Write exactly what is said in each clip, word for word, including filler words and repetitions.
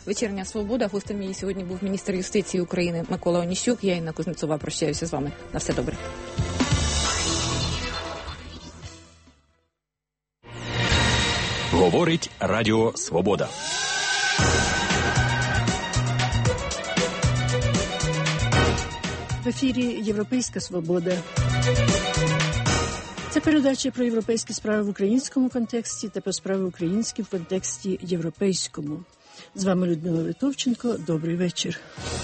«Вечірня свобода». Гостем її сьогодні був міністр юстиції України Микола Оніщук. Я, Інна Кузнецова, прощаюся з вами. На все добре. Говорить Радіо Свобода. В ефірі «Європейська свобода». Це передача про європейські справи в українському контексті та про справи українські в контексті європейському. З вами Людмила Литовченко. Добрий вечір.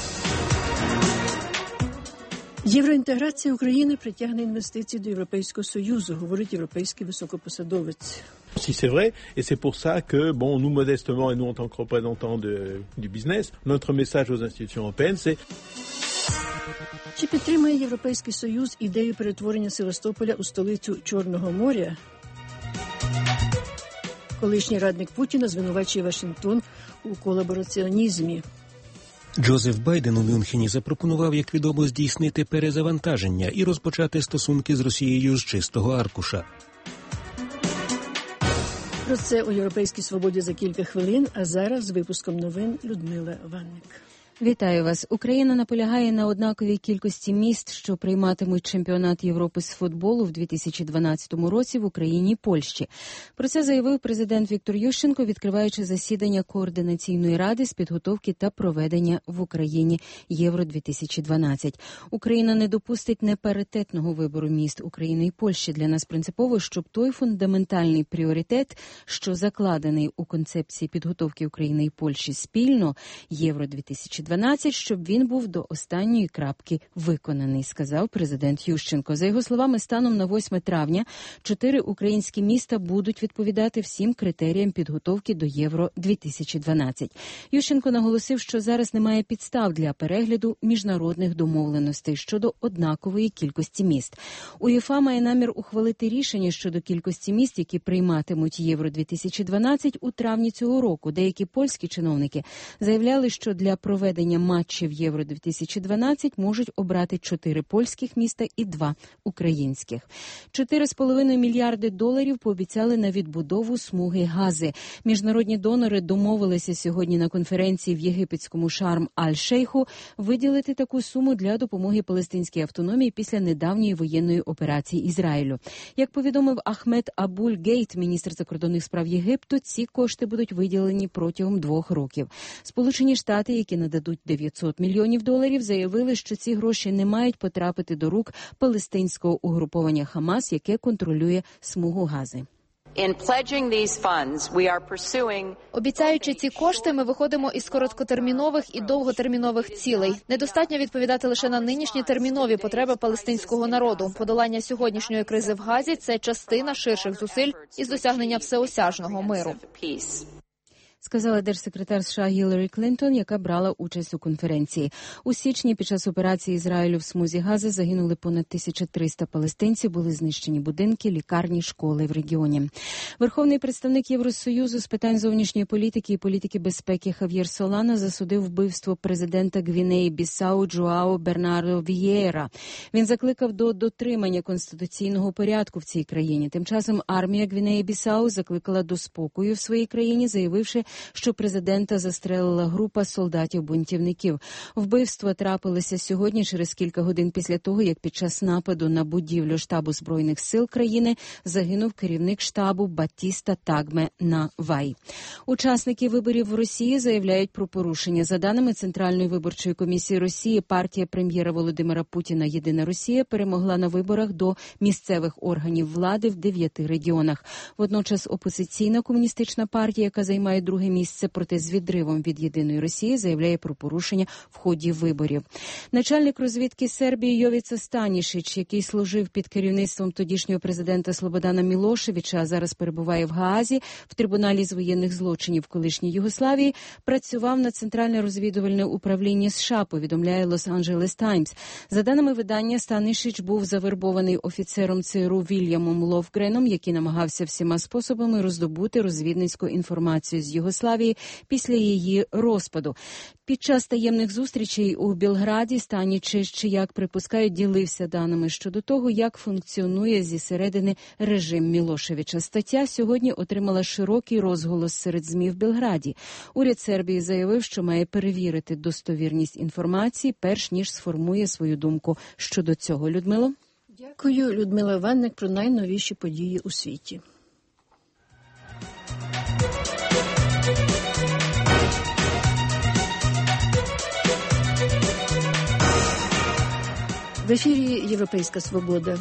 Євроінтеграція України притягне інвестиції до Європейського Союзу, говорить європейський високопосадовець. Si c'est vrai, et c'est pour ça que, bon, nous modestement et nous en tant que représentants de, du business, notre message aux institutions européennes, c'est... Чи підтримує Європейський Союз ідею перетворення Севастополя у столицю Чорного моря? Колишній радник Путіна звинувачує Вашингтон у колабораціонізмі. Джозеф Байден у Мюнхені запропонував, як відомо, здійснити перезавантаження і розпочати стосунки з Росією з чистого аркуша. Про це у «Європейській свободі» за кілька хвилин, а зараз з випуском новин Людмила Ванник. Вітаю вас. Україна наполягає на однаковій кількості міст, що прийматимуть чемпіонат Європи з футболу в дві тисячі дванадцятому році в Україні і Польщі. Про це заявив президент Віктор Ющенко, відкриваючи засідання Координаційної ради з підготовки та проведення в Україні Євро дві тисячі дванадцять. Україна не допустить непаритетного вибору міст України і Польщі. Для нас принципово, щоб той фундаментальний пріоритет, що закладений у концепції підготовки України і Польщі спільно Євро дві тисячі дванадцять, щоб він був до останньої крапки виконаний, сказав президент Ющенко. За його словами, станом на восьме травня чотири українські міста будуть відповідати всім критеріям підготовки до Євро дві тисячі дванадцять. Ющенко наголосив, що зараз немає підстав для перегляду міжнародних домовленостей щодо однакової кількості міст. УЄФА має намір ухвалити рішення щодо кількості міст, які прийматимуть Євро дві тисячі дванадцять у травні цього року. Деякі польські чиновники заявляли, що для проведення матчів Євро дві тисячі дванадцять можуть обрати чотири польських міста і два українських. Чотири з половиною мільярди доларів пообіцяли на відбудову смуги Гази. Міжнародні донори домовилися сьогодні на конференції в єгипетському Шарм-аль-Шейху виділити таку суму для допомоги палестинській автономії після недавньої воєнної операції Ізраїлю. Як повідомив Ахмед Абуль-Гейт, міністр закордонних справ Єгипту, ці кошти будуть виділені протягом двох років. Сполучені Штати, які нададуть дев'ятсот мільйонів доларів, заявили, що ці гроші не мають потрапити до рук палестинського угруповання Хамас, яке контролює смугу Гази. Обіцяючи ці кошти, ми виходимо із короткотермінових і довготермінових цілей. Недостатньо відповідати лише на нинішні термінові потреби палестинського народу. Подолання сьогоднішньої кризи в Газі – це частина ширших зусиль із досягнення всеосяжного миру. Сказала держсекретар США Гіларі Клінтон, яка брала участь у конференції. У січні під час операції Ізраїлю в смузі Гази загинули понад тисяча триста палестинців, були знищені будинки, лікарні, школи в регіоні. Верховний представник Євросоюзу з питань зовнішньої політики і політики безпеки Хав'єр Солана засудив вбивство президента Гвінеї-Бісау Джоао Бернардо Вієра. Він закликав до дотримання конституційного порядку в цій країні. Тим часом армія Гвінеї-Бісау закликала до спокою в своїй країні, заявивши, що президента застрелила група солдатів-бунтівників. Вбивства трапилися сьогодні через кілька годин після того, як під час нападу на будівлю штабу Збройних сил країни загинув керівник штабу Батіста Тагме Навай. Учасники виборів в Росії заявляють про порушення. За даними Центральної виборчої комісії Росії, партія прем'єра Володимира Путіна «Єдина Росія» перемогла на виборах до місцевих органів влади в дев'яти регіонах. Водночас опозиційна комуністична партія, яка займає друге місце, проте з відривом від «Єдиної Росії», заявляє про порушення в ході виборів. Начальник розвідки Сербії Йовіца Станішич, який служив під керівництвом тодішнього президента Слободана Мілошевича, а зараз перебуває в Гаазі в трибуналі з воєнних злочинів колишньої Югославії, працював на Центральне розвідувальне управління США, повідомляє Лос-Анджелес Таймс. За даними видання, Станішич був завербований офіцером ЦРУ Вільямом Ловгреном, який намагався всіма способами роздобути розвідницьку інформацію з Югославії Югославії після її розпаду. Під час таємних зустрічей у Білграді Станічич, чи як припускають, ділився даними щодо того, як функціонує зі середини режим Мілошевича. Стаття сьогодні отримала широкий розголос серед ЗМІ в Білграді. Уряд Сербії заявив, що має перевірити достовірність інформації, перш ніж сформує свою думку щодо цього. Людмило? Дякую, Людмила Ванник, про найновіші події у світі. В ефірі «Європейська свобода».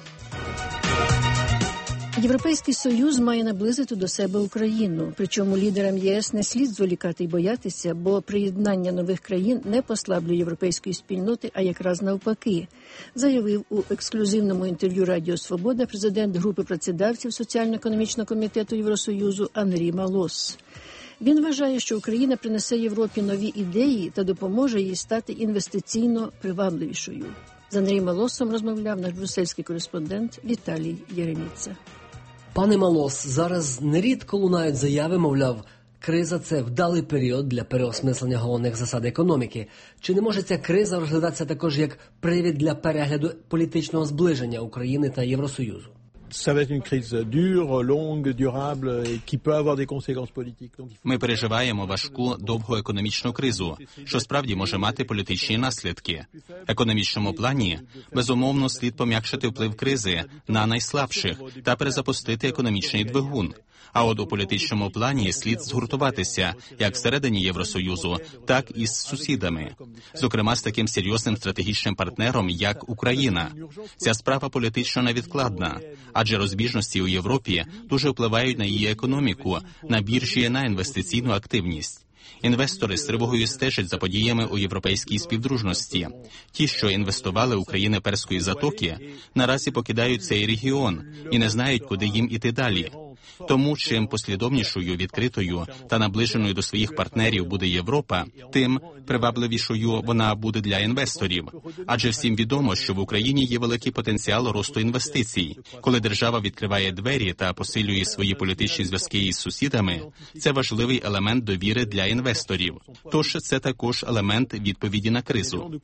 Європейський Союз має наблизити до себе Україну. Причому лідерам ЄС не слід зволікати й боятися, бо приєднання нових країн не послаблює європейської спільноти, а якраз навпаки, заявив у ексклюзивному інтерв'ю Радіо Свобода президент групи працедавців Соціально-економічного комітету Євросоюзу Анрі Малос. Він вважає, що Україна принесе Європі нові ідеї та допоможе їй стати інвестиційно привабливішою. З Андрієм Малосом розмовляв наш брюссельський кореспондент Віталій Єреміца. Пане Малос, зараз нерідко лунають заяви, мовляв, криза – це вдалий період для переосмислення головних засад економіки. Чи не може ця криза розглядатися також як привід для перегляду політичного зближення України та Євросоюзу? Ça va être une crise dure, longue, durable et qui peut avoir des conséquences politiques. Ми переживаємо важку, довгу економічну кризу, що справді може мати політичні наслідки. В економічному плані, безумовно, слід пом'якшити вплив кризи на найслабших та перезапустити економічний двигун. А от у політичному плані слід згуртуватися як всередині Євросоюзу, так і з сусідами. Зокрема, з таким серйозним стратегічним партнером, як Україна. Ця справа політично невідкладна, адже розбіжності у Європі дуже впливають на її економіку, на біржі, на інвестиційну активність. Інвестори з тривогою стежать за подіями у європейській співдружності. Ті, що інвестували у країни Перської затоки, наразі покидають цей регіон і не знають, куди їм іти далі. Тому, чим послідовнішою, відкритою та наближеною до своїх партнерів буде Європа, тим привабливішою вона буде для інвесторів. Адже всім відомо, що в Україні є великий потенціал росту інвестицій. Коли держава відкриває двері та посилює свої політичні зв'язки із сусідами, це важливий елемент довіри для інвесторів. Тож це також елемент відповіді на кризу.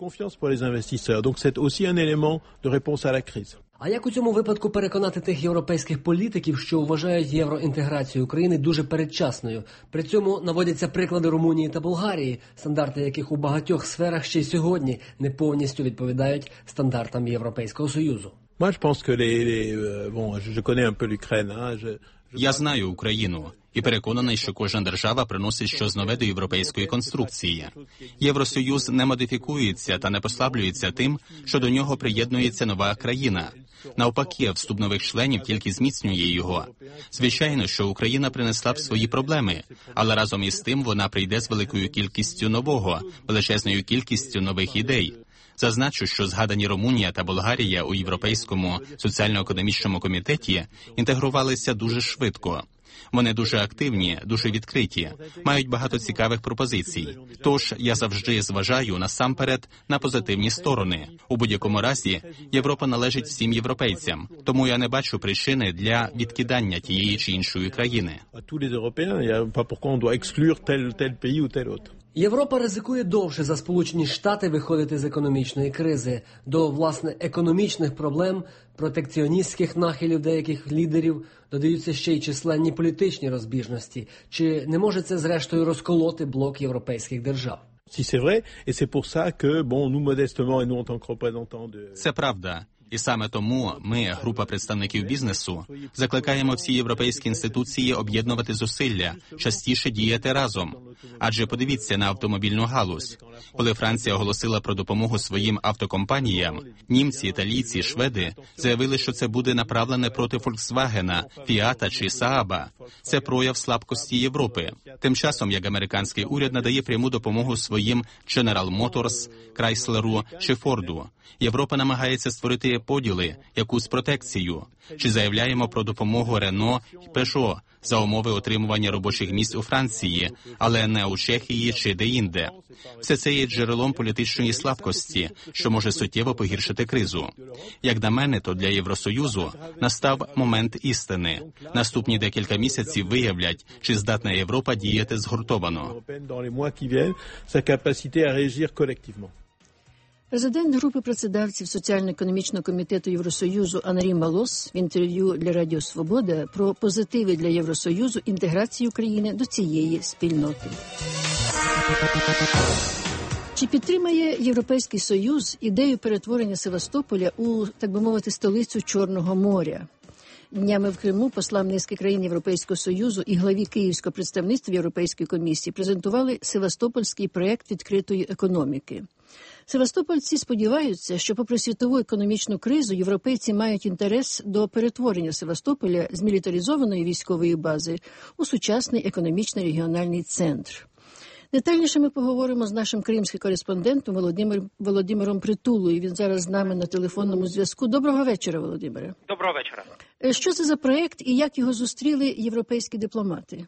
А як у цьому випадку переконати тих європейських політиків, що вважають євроінтеграцію України дуже передчасною? При цьому наводяться приклади Румунії та Болгарії, стандарти яких у багатьох сферах ще й сьогодні не повністю відповідають стандартам Європейського Союзу. Я знаю Україну і переконаний, що кожна держава приносить щось нове до європейської конструкції. Євросоюз не модифікується та не послаблюється тим, що до нього приєднується нова країна. Навпаки, вступ нових членів тільки зміцнює його. Звичайно, що Україна принесла б свої проблеми, але разом із тим вона прийде з великою кількістю нового, величезною кількістю нових ідей. Зазначу, що згадані Румунія та Болгарія у Європейському соціально-економічному комітеті інтегрувалися дуже швидко. Вони дуже активні, дуже відкриті, мають багато цікавих пропозицій. Тож я завжди зважаю насамперед на позитивні сторони. У будь-якому разі Європа належить всім європейцям, тому я не бачу причини для відкидання тієї чи іншої країни. Європа ризикує довше за Сполучені Штати виходити з економічної кризи. До, власне, економічних проблем, протекціоністських нахилів деяких лідерів додаються ще й численні політичні розбіжності. Чи не може це, зрештою, розколоти блок європейських держав? Це правда. І саме тому ми, група представників бізнесу, закликаємо всі європейські інституції об'єднувати зусилля, частіше діяти разом. Адже подивіться на автомобільну галузь. Коли Франція оголосила про допомогу своїм автокомпаніям, німці, італійці, шведи заявили, що це буде направлене проти Фольксвагена, Фіата чи Сааба. Це прояв слабкості Європи. Тим часом, як американський уряд надає пряму допомогу своїм General Motors, Крайслеру чи Форду. Європа намагається створити поділи, якусь протекцію. Чи заявляємо про допомогу Рено і Пежо за умови отримування робочих місць у Франції, але не у Чехії чи де-інде. Все це є джерелом політичної слабкості, що може суттєво погіршити кризу. Як на мене, то для Євросоюзу настав момент істини. Наступні декілька місяців виявлять, чи здатна Європа діяти згуртовано. Президент групи працедавців Соціально-економічного комітету Євросоюзу Анрі Малос в інтерв'ю для Радіо Свобода про позитиви для Євросоюзу інтеграції України до цієї спільноти. Чи підтримає Європейський Союз ідею перетворення Севастополя у, так би мовити, столицю Чорного моря? Днями в Криму послам низки країн Європейського Союзу і главі Київського представництва Європейської комісії презентували Севастопольський проєкт відкритої економіки. Севастопольці сподіваються, що попри світову економічну кризу, європейці мають інтерес до перетворення Севастополя з мілітаризованої військової бази у сучасний економічний регіональний центр. Детальніше ми поговоримо з нашим кримським кореспондентом Володимир, Володимиром Притулою. Він зараз з нами на телефонному зв'язку. Доброго вечора, Володимире. Доброго вечора. Що це за проєкт і як його зустріли європейські дипломати?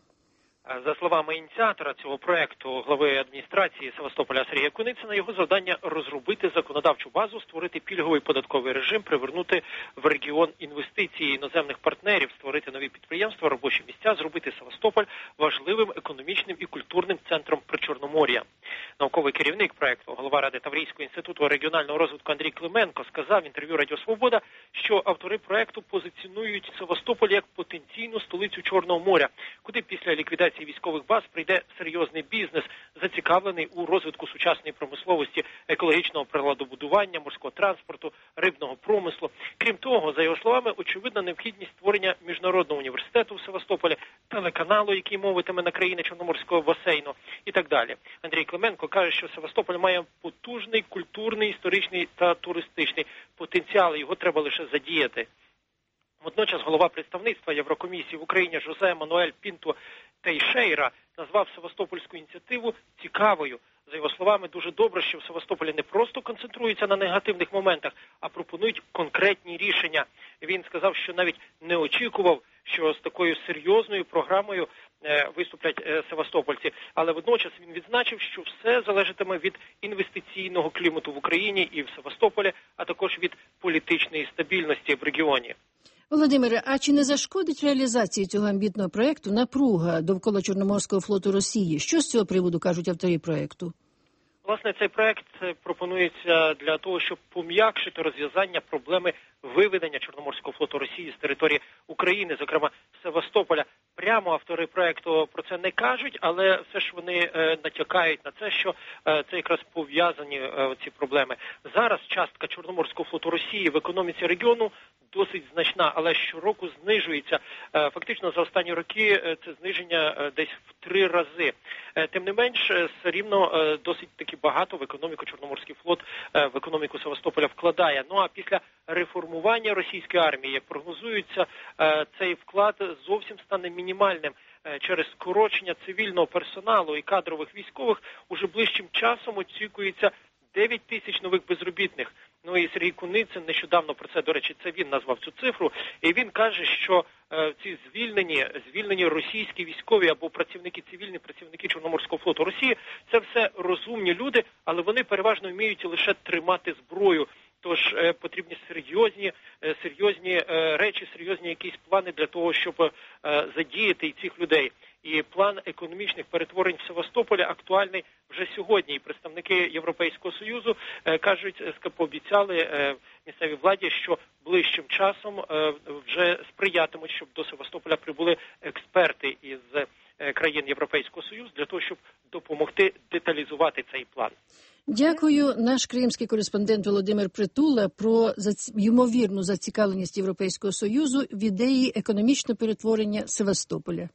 За словами ініціатора цього проекту, глави адміністрації Севастополя Сергія Куницина, його завдання – розробити законодавчу базу, створити пільговий податковий режим, привернути в регіон інвестиції іноземних партнерів, створити нові підприємства, робочі місця, зробити Севастополь важливим економічним і культурним центром Причорномор'я. Науковий керівник проекту, голова Ради Таврійського інституту регіонального розвитку Андрій Клименко сказав в інтерв'ю Радіо Свобода, що автори проекту позиціонують Севастополь як потенційну столицю Чорного моря, куди після ліквідації військових баз прийде серйозний бізнес, зацікавлений у розвитку сучасної промисловості, екологічного приладобудування, морського транспорту, рибного промислу. Крім того, за його словами, очевидна необхідність створення міжнародного університету в Севастополі, телеканалу, який мовитиме на країни Чорноморського басейну і так далі. Андрій Клименко каже, що Севастополь має потужний культурний, історичний та туристичний потенціал, його треба лише задіяти. Водночас голова представництва Єврокомісії в Україні Жозе Мануель Пінто Тейшейра назвав Севастопольську ініціативу цікавою. За його словами, дуже добре, що в Севастополі не просто концентруються на негативних моментах, а пропонують конкретні рішення. Він сказав, що навіть не очікував, що з такою серйозною програмою е, виступлять е, севастопольці. Але водночас він відзначив, що все залежатиме від інвестиційного клімату в Україні і в Севастополі, а також від політичної стабільності в регіоні. Володимире, а чи не зашкодить реалізації цього амбітного проєкту напруга довкола Чорноморського флоту Росії? Що з цього приводу кажуть автори проєкту? Власне, цей проект пропонується для того, щоб пом'якшити розв'язання проблеми виведення Чорноморського флоту Росії з території України, зокрема Севастополя. Прямо автори проекту про це не кажуть, але все ж вони е, натякають на це, що е, це якраз пов'язані е, ці проблеми. Зараз частка Чорноморського флоту Росії в економіці регіону досить значна, але щороку знижується. Е, фактично за останні роки е, це зниження е, десь в три рази. Е, тим не менш, е, все рівно е, досить таки багато в економіку Чорноморський флот, е, в економіку Севастополя вкладає. Ну а після реформування російської армії, як прогнозується, е, цей вклад зовсім стане мінімальним. Через скорочення цивільного персоналу і кадрових військових уже ближчим часом очікується дев'ять тисяч нових безробітних. Ну і Сергій Куницин нещодавно про це, до речі, це він назвав цю цифру. І він каже, що е, ці звільнені, звільнені російські військові або працівники, цивільні працівники Чорноморського флоту Росії, це все розумні люди, але вони переважно вміють лише тримати зброю. Тож е, потрібні серйозні, е, серйозні е, речі, серйозні якісь плани для того, щоб е, задіяти і цих людей. І план економічних перетворень в Севастополі актуальний вже сьогодні. І представники Європейського Союзу е, кажуть, пообіцяли е, місцевій владі, що ближчим часом е, вже сприятимуть, щоб до Севастополя прибули експерти із е, країн Європейського Союзу для того, щоб допомогти деталізувати цей план. Дякую. Наш кримський кореспондент Володимир Притула про ймовірну зацікавленість Європейського Союзу в ідеї економічного перетворення Севастополя.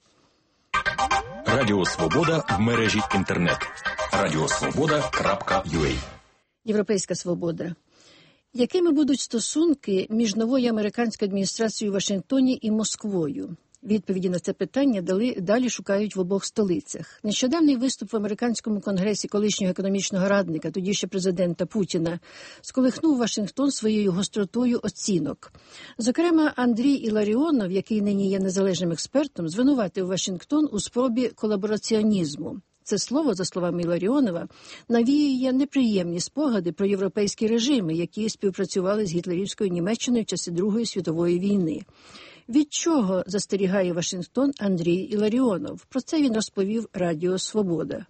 Радіо Свобода в мережі інтернет. радіосвобода крапка ю а. Європейська свобода. Якими будуть стосунки між новою американською адміністрацією в Вашингтоні і Москвою? Відповіді на це питання дали, далі шукають в обох столицях. Нещодавній виступ в американському конгресі колишнього економічного радника, тоді ще президента Путіна, сколихнув Вашингтон своєю гостротою оцінок. Зокрема, Андрій Іларіонов, який нині є незалежним експертом, звинуватив Вашингтон у спробі колабораціонізму. Це слово, за словами Іларіонова, навіює неприємні спогади про європейські режими, які співпрацювали з гітлерівською Німеччиною в часи Другої світової війни. Від чого застерігає Вашингтон Андрій Іларіонов? Про це він розповів Радіо Свобода.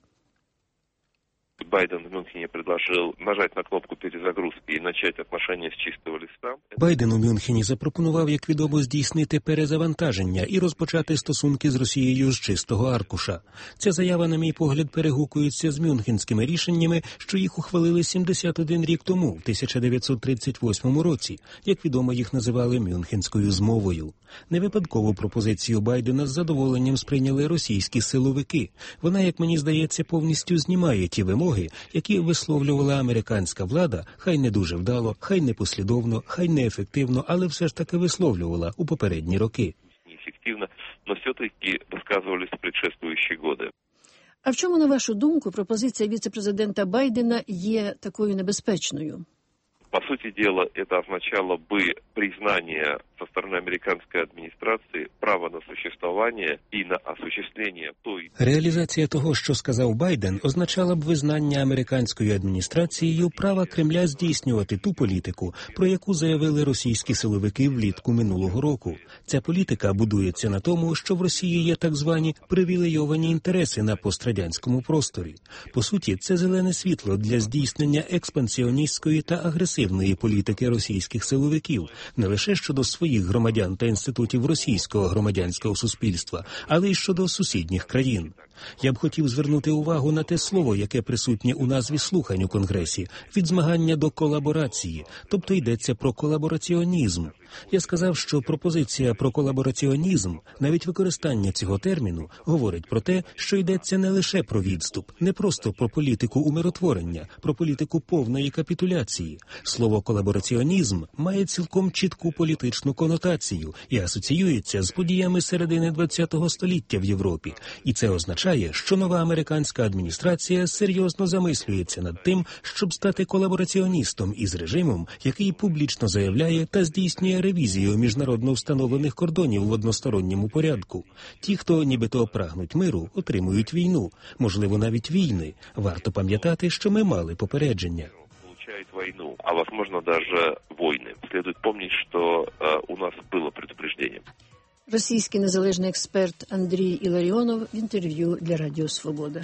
Байден в Мюнхене предложил нажать на кнопку перезагрузки и начать отношения с чистого листа. Байден у Мюнхені запропонував, як відомо, здійснити перезавантаження і розпочати стосунки з Росією з чистого аркуша. Ця заява, на мій погляд, перегукується з мюнхенськими рішеннями, що їх ухвалили сімдесят один рік тому, в тисяча дев'ятсот тридцять восьмому році. Як відомо, їх називали Мюнхенською змовою. Не випадково пропозицію Байдена з задоволенням сприйняли російські силовики. Вона, як мені здається, повністю знімає ті вимоги, які висловлювала американська влада, хай не дуже вдало, хай не послідовно, хай не ефективно, але все ж таки висловлювала у попередні роки. Неефективно, но все-таки висказувались в предшествуючі роки. А в чому, на вашу думку, пропозиція віце-президента Байдена є такою небезпечною? По сути дела, это означало бы признание со стороны американской администрации права на существование и на осуществление той... Реалізація того, що сказав Байден, означала б визнання американською адміністрацією права Кремля здійснювати ту політику, про яку заявили російські силовики влітку минулого року. Ця політика будується на тому, що в Росії є так звані привілейовані інтереси на пострадянському просторі. По суті, це зелене світло для здійснення експансіоністської та агресивної політики російських силовиків, не лише щодо своїх громадян та інститутів російського громадянського суспільства, але й щодо сусідніх країн. Я б хотів звернути увагу на те слово, яке присутнє у назві слухань у Конгресі – від змагання до колаборації, тобто йдеться про колабораціонізм. Я сказав, що пропозиція про колабораціонізм, навіть використання цього терміну, говорить про те, що йдеться не лише про відступ, не просто про політику умиротворення, про політику повної капітуляції. Слово колабораціонізм має цілком чітку політичну конотацію і асоціюється з подіями середини ХХ століття в Європі. І це означає, що нова американська адміністрація серйозно замислюється над тим, щоб стати колабораціоністом із режимом, який публічно заявляє та здійснює ревізію міжнародно встановлених кордонів в односторонньому порядку. Ті, хто нібито прагнуть миру, отримують війну, можливо, навіть війни. Варто пам'ятати, що ми мали попередження. Получают войну, а возможно даже войны. Следует помнить, что э, у нас было предупреждение. Російський незалежний експерт Андрій Іларіонов в інтерв'ю для Радіо Свобода.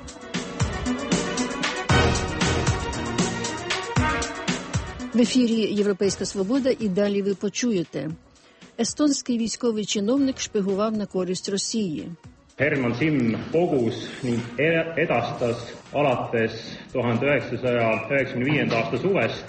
В ефірі «Європейська Свобода» і далі ви почуєте. Естонський військовий чиновник шпигував на користь Росії. Herman Simm kogus ning edastas alates tuhande üheksasaja üheksakümne viienda aasta suvest.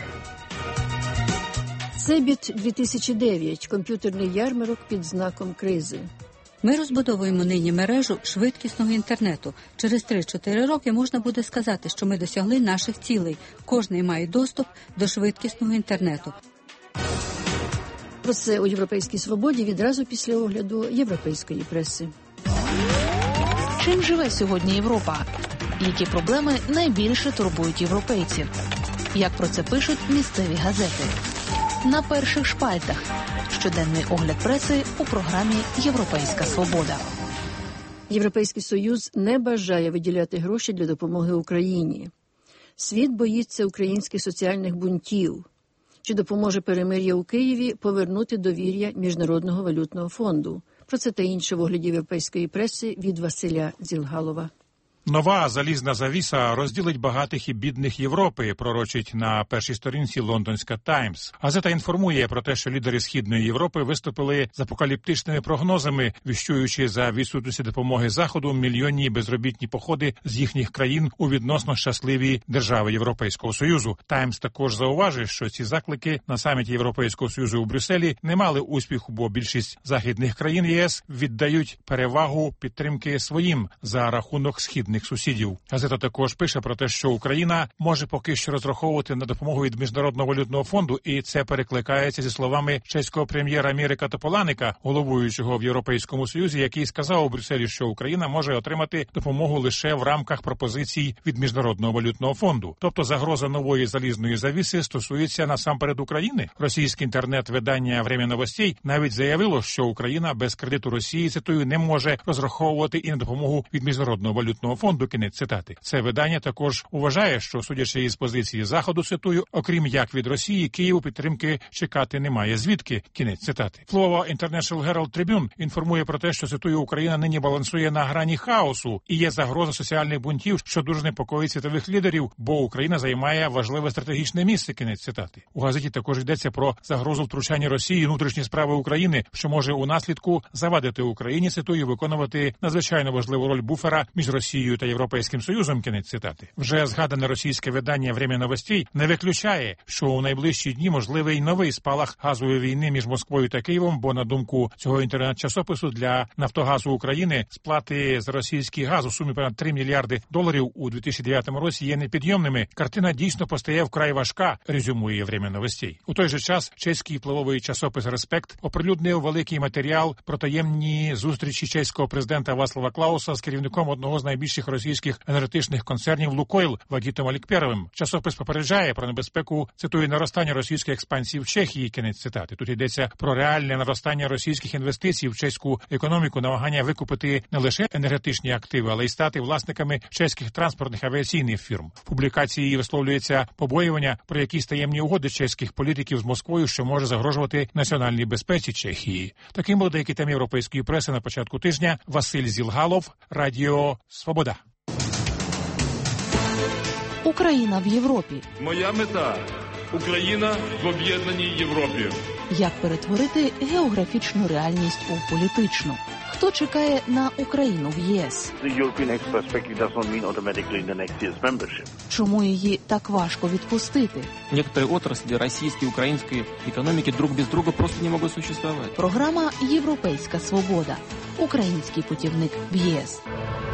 Цебіт дві тисячі дев'ять. Комп'ютерний ярмарок під знаком кризи. Ми розбудовуємо нині мережу швидкісного інтернету. Через три-чотири роки можна буде сказати, що ми досягли наших цілей. Кожний має доступ до швидкісного інтернету. Про це у «Європейській Свободі» відразу після огляду європейської преси. Чим живе сьогодні Європа? Які проблеми найбільше турбують європейців? Як про це пишуть місцеві газети? На перших шпальтах. Щоденний огляд преси у програмі «Європейська Свобода». Європейський Союз не бажає виділяти гроші для допомоги Україні. Світ боїться українських соціальних бунтів. Чи допоможе перемир'я у Києві повернути довір'я Міжнародного валютного фонду? Про це та інше в огляді європейської преси від Василя Дзілгалова. Нова залізна завіса розділить багатих і бідних Європи, пророчить на першій сторінці лондонська «Таймс». Газета інформує про те, що лідери Східної Європи виступили з апокаліптичними прогнозами, віщуючи за відсутності допомоги Заходу мільйонні безробітні походи з їхніх країн у відносно щасливі держави Європейського Союзу. «Таймс» також зауважує, що ці заклики на саміті Європейського Союзу у Брюсселі не мали успіху, бо більшість західних країн ЄС віддають перевагу підтримки своїм за рахунок Східної бідних сусідів. Газета також пише про те, що Україна може поки що розраховувати на допомогу від Міжнародного валютного фонду, і це перекликається зі словами чеського прем'єра Мірика Тополаника, головуючого в Європейському Союзі, який сказав у Брюсселі, що Україна може отримати допомогу лише в рамках пропозицій від Міжнародного валютного фонду. Тобто загроза нової залізної завіси стосується насамперед України. Російське інтернет-видання «Время новостей» навіть заявило, що Україна без кредиту Росії, цитую, не може розраховувати і на допомогу від Міжнародного валютного фонду, кінець цитати. Це видання також вважає, що, судячи із позиції Заходу, цитую, окрім як від Росії, Києву підтримки чекати немає звідки, кінець цитати. Слово International Herald Tribune інформує про те, що, цитую, Україна нині балансує на грані хаосу і є загроза соціальних бунтів, що дуже непокоїть світових лідерів, бо Україна займає важливе стратегічне місце, кінець цитати. У газеті також йдеться про загрозу втручання Росії в внутрішні справи України, що може у наслідку завадити Україні, цитую, виконувати надзвичайно важливу роль буфера між Росією та Європейським Союзом, кінець цитати. Вже згадане російське видання «Время новостей» не виключає, що у найближчі дні можливий новий спалах газової війни між Москвою та Києвом, бо на думку цього інтернет-часопису для Нафтогазу України сплати за російський газ у сумі понад три мільярди доларів у дві тисячі дев'ятому році є непідйомними. Картина дійсно постає вкрай важка, резюмує «Время новостей». У той же час чеський впливовий часопис «Респект» оприлюднив великий матеріал про таємні зустрічі чеського президента Вацлава Клауса з керівником одного з найбільших російських енергетичних концернів «Лукойл» Вагітом Алікперовим. Часопис попереджає про небезпеку, цитує, наростання російської експансії в Чехії, кінець цитати. Тут йдеться про реальне наростання російських інвестицій в чеську економіку, намагання викупити не лише енергетичні активи, але й стати власниками чеських транспортних авіаційних фірм. В публікації висловлюється побоювання про якісь таємні угоди чеських політиків з Москвою, що може загрожувати національній безпеці Чехії. Таким були деякі теми європейської преси на початку тижня. Василь Зілгалов, Радіо Свобода. Україна в Європі. Моя мета – Україна в об'єднаній Європі. Як перетворити географічну реальність у політичну? Хто чекає на Україну в ЄС? Чому її так важко відпустити? Некоторые отрасли российской и украинской экономики друг без друга просто не могут существовать. Програма «Європейська свобода». Український путівник в ЄС.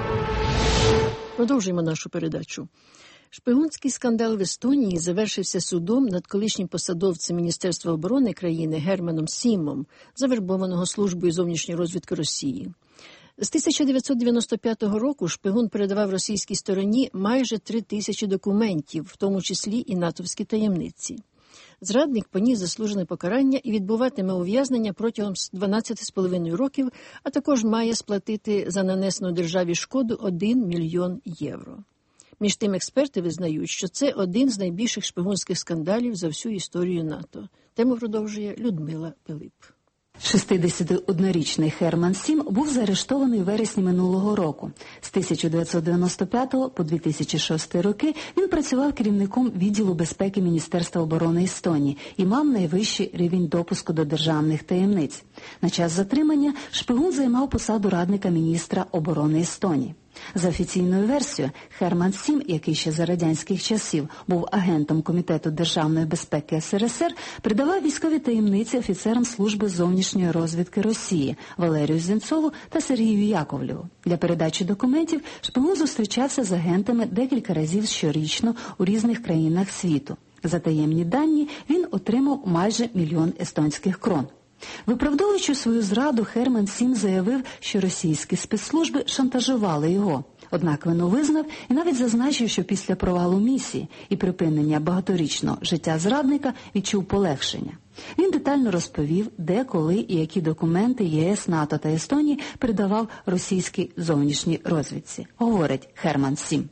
Продовжуємо нашу передачу. Шпигунський скандал в Естонії завершився судом над колишнім посадовцем Міністерства оборони країни Германом Сімом, завербованого службою зовнішньої розвідки Росії. З тисяча дев'ятсот дев'яносто п'ятого року шпигун передавав російській стороні майже три тисячі документів, в тому числі і натовські таємниці. Зрадник поніс заслужене покарання і відбуватиме ув'язнення протягом дванадцяти з половиною років, а також має сплатити за нанесену державі шкоду один мільйон євро. Між тим експерти визнають, що це один з найбільших шпигунських скандалів за всю історію НАТО. Тему продовжує Людмила Пилип. шістдесятиоднорічний Герман Сім був заарештований у вересні минулого року. З тисяча дев'ятсот дев'яносто п'ятого по дві тисячі шостий роки він працював керівником відділу безпеки Міністерства оборони Естонії і мав найвищий рівень допуску до державних таємниць. На час затримання шпигун займав посаду радника міністра оборони Естонії. За офіційною версією, Герман Сім, який ще за радянських часів був агентом Комітету державної безпеки ес ер ес ер, придавав військові таємниці офіцерам служби зовнішньої розвідки Росії Валерію Зенцову та Сергію Яковлєву. Для передачі документів шпигун зустрічався з агентами декілька разів щорічно у різних країнах світу. За таємні дані він отримав майже мільйон естонських крон. Виправдовуючи свою зраду, Герман Сім заявив, що російські спецслужби шантажували його. Однак вину визнав і навіть зазначив, що після провалу місії і припинення багаторічного життя зрадника відчув полегшення. Він детально розповів, де, коли і які документи ЄС, НАТО та Естонії передавав російській зовнішній розвідці, говорить Герман Сім.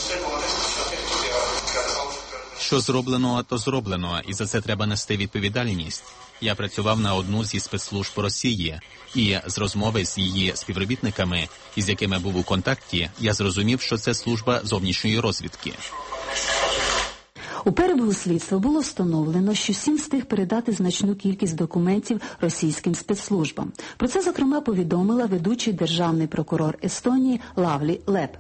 Що зроблено, то зроблено, і за це треба нести відповідальність. Я працював на одну зі спецслужб Росії, і з розмови з її співробітниками, із якими був у контакті, я зрозумів, що це служба зовнішньої розвідки. У перебігу слідства було встановлено, що Сім встиг передати значну кількість документів російським спецслужбам. Про це, зокрема, повідомила ведучий державний прокурор Естонії Лавлі Леп.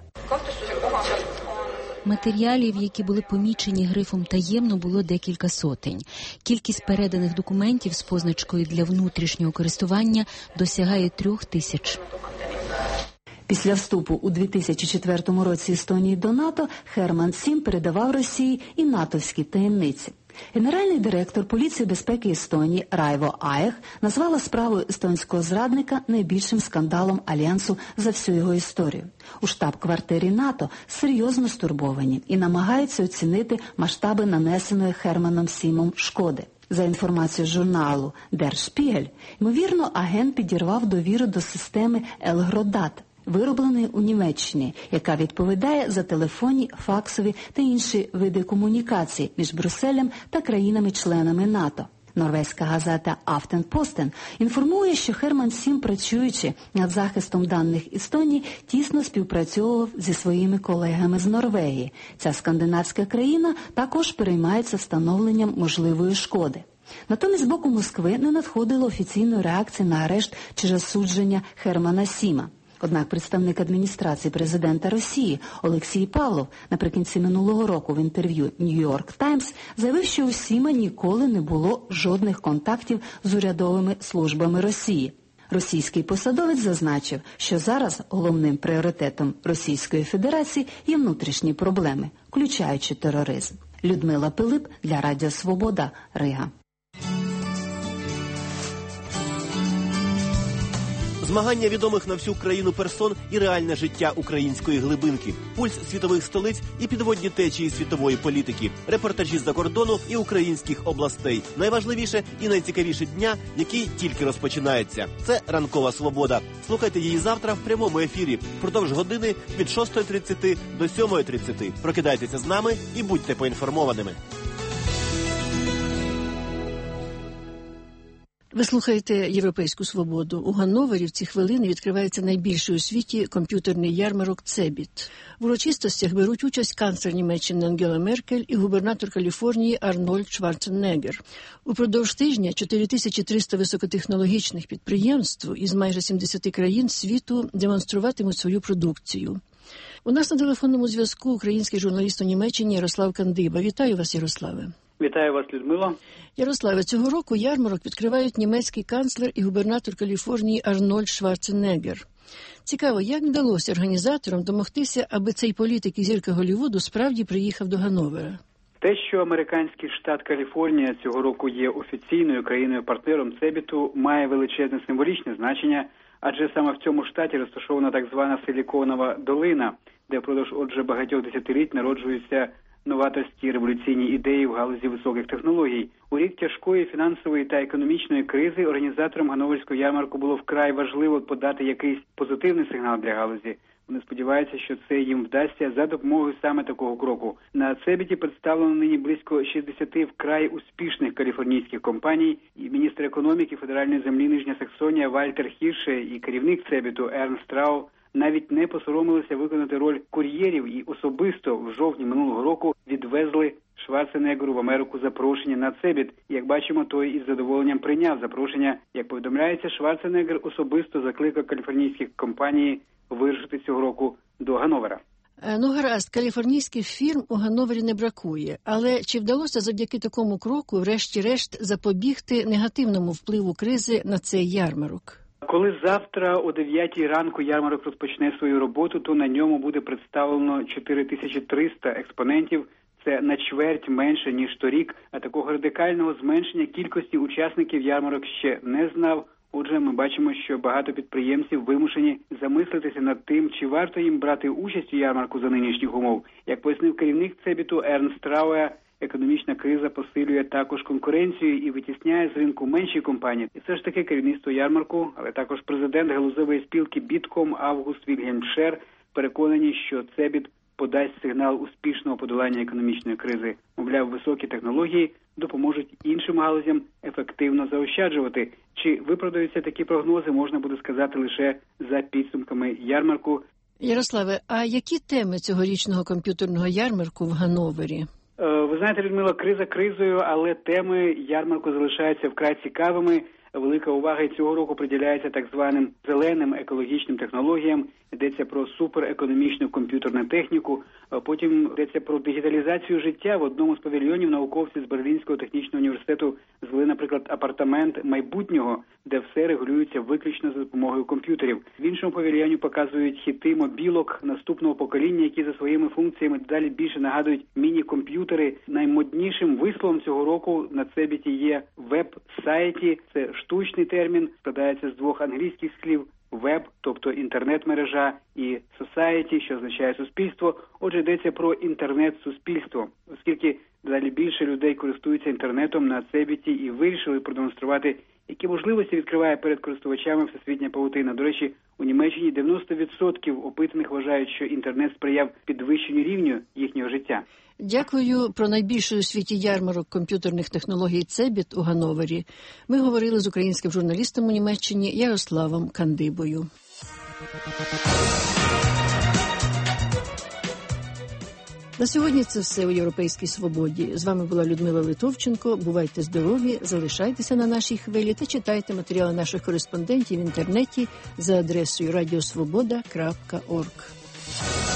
Матеріалів, які були помічені грифом «таємно», було декілька сотень. Кількість переданих документів з позначкою «для внутрішнього користування» досягає трьох тисяч. Після вступу у дві тисячі четвертому році Естонії до НАТО Херман Сім передавав Росії і натовські таємниці. Генеральний директор Поліції безпеки Естонії Райво Аех назвала справу естонського зрадника найбільшим скандалом Альянсу за всю його історію. У штаб-квартирі НАТО серйозно стурбовані і намагаються оцінити масштаби нанесеної Херманом Сімом шкоди. За інформацією журналу Der Spiegel, ймовірно, агент підірвав довіру до системи Елгродат, виробленої у Німеччині, яка відповідає за телефонні, факсові та інші види комунікацій між Брюсселем та країнами-членами НАТО. Норвезька газета Aftenposten інформує, що Херман Сім, працюючи над захистом даних Естонії, тісно співпрацьовував зі своїми колегами з Норвегії. Ця скандинавська країна також переймається встановленням можливої шкоди. Натомість з боку Москви не надходило офіційної реакції на арешт чи засудження Хермана Сіма. Однак представник адміністрації президента Росії Олексій Павлов наприкінці минулого року в інтерв'ю New York Times заявив, що у Сіма ніколи не було жодних контактів з урядовими службами Росії. Російський посадовець зазначив, що зараз головним пріоритетом Російської Федерації є внутрішні проблеми, включаючи тероризм. Людмила Пилип для Радіо Свобода, Рига. Змагання відомих на всю країну персон і реальне життя української глибинки, пульс світових столиць і підводні течії світової політики, репортажі з-за кордону і українських областей. Найважливіше і найцікавіше дня, який тільки розпочинається. Це «Ранкова свобода». Слухайте її завтра в прямому ефірі. Впродовж години від шостої тридцять до сьомої тридцять. Прокидайтеся з нами і будьте поінформованими. Ви слухаєте «Європейську свободу». У Ганновері в ці хвилини відкривається найбільший у світі комп'ютерний ярмарок «Цебіт». В урочистостях беруть участь канцлер Німеччини Ангела Меркель і губернатор Каліфорнії Арнольд Шварценеггер. Упродовж тижня чотири тисячі триста високотехнологічних підприємств із майже сімдесяти країн світу демонструватимуть свою продукцію. У нас на телефонному зв'язку український журналіст у Німеччині Ярослав Кандиба. Вітаю вас, Ярославе. Вітаю вас, Людмила. Ярославе, цього року ярмарок відкривають німецький канцлер і губернатор Каліфорнії Арнольд Шварценеггер. Цікаво, як вдалося організаторам домогтися, аби цей політик і зірка Голлівуду справді приїхав до Ганновера? Те, що американський штат Каліфорнія цього року є офіційною країною-партнером Цебіту, має величезне символічне значення, адже саме в цьому штаті розташована так звана Силіконова долина, де впродовж отже багатьох десятиліть народжуються новаторські революційні ідеї в галузі високих технологій. У рік тяжкої фінансової та економічної кризи організаторам Ганноверського ярмарку було вкрай важливо подати якийсь позитивний сигнал для галузі. Вони сподіваються, що це їм вдасться за допомогою саме такого кроку. На Цебіті представлено нині близько шістдесяти вкрай успішних каліфорнійських компаній. І міністр економіки федеральної землі Нижня Саксонія Вальтер Хірше і керівник Цебіту Ернст Рау навіть не посоромилися виконати роль кур'єрів і особисто в жовтні минулого року відвезли Шварценеггеру в Америку запрошення на Цебіт. Як бачимо, той із задоволенням прийняв запрошення. Як повідомляється, Шварценеггер особисто закликав каліфорнійські компанії вирушити цього року до Ганновера. Ну, гаразд, каліфорнійських фірм у Ганновері не бракує. Але чи вдалося завдяки такому кроку, врешті-решт, запобігти негативному впливу кризи на цей ярмарок? Коли завтра о дев'ятій ранку ярмарок розпочне свою роботу, то на ньому буде представлено чотири тисячі триста експонентів. Це на чверть менше, ніж торік, а такого радикального зменшення кількості учасників ярмарок ще не знав. Отже, ми бачимо, що багато підприємців вимушені замислитися над тим, чи варто їм брати участь у ярмарку за нинішніх умов. Як пояснив керівник Цебіту Ернст Рау, економічна криза посилює також конкуренцію і витісняє з ринку менші компанії. І все ж таки керівництво ярмарку, але також президент галузевої спілки Бітком Август Вільгельм Шер переконані, що Цебіт подасть сигнал успішного подолання економічної кризи. Мовляв, високі технології допоможуть іншим галузям ефективно заощаджувати. Чи виправдаються такі прогнози, можна буде сказати лише за підсумками ярмарку. Ярославе, а які теми цьогорічного комп'ютерного ярмарку в Ганновері? Ви знаєте, Людмила, криза кризою, але теми ярмарку залишаються вкрай цікавими. Велика увага і цього року приділяється так званим зеленим екологічним технологіям. йдеться про суперекономічну комп'ютерну техніку, потім йдеться про дигіталізацію життя. В одному з павільйонів науковці з Берлінського технічного університету звели, наприклад, апартамент майбутнього, де все регулюється виключно за допомогою комп'ютерів. В іншому павільйоні показують хіти мобілок наступного покоління, які за своїми функціями дедалі більше нагадують міні-комп'ютери. Наймоднішим висловом цього року на Цебіті є веб-сайті. Це штучний термін, складається з двох англійських слів. Веб, тобто інтернет-мережа, і society, що означає суспільство. Отже, йдеться про інтернет-суспільство, оскільки далі більше людей користуються інтернетом на Цебіті і вирішили продемонструвати, які можливості відкриває перед користувачами всесвітня павутина. До речі, у Німеччині дев'яносто відсотків опитаних вважають, що інтернет сприяв підвищенню рівню їхнього життя. Дякую. Про найбільший у світі ярмарок комп'ютерних технологій Цебіт у Ганновері ми говорили з українським журналістом у Німеччині Ярославом Кандибою. На сьогодні це все у «Європейській свободі». З вами була Людмила Литовченко. Бувайте здорові, залишайтеся на нашій хвилі та читайте матеріали наших кореспондентів в інтернеті за адресою радіосвобода крапка орг.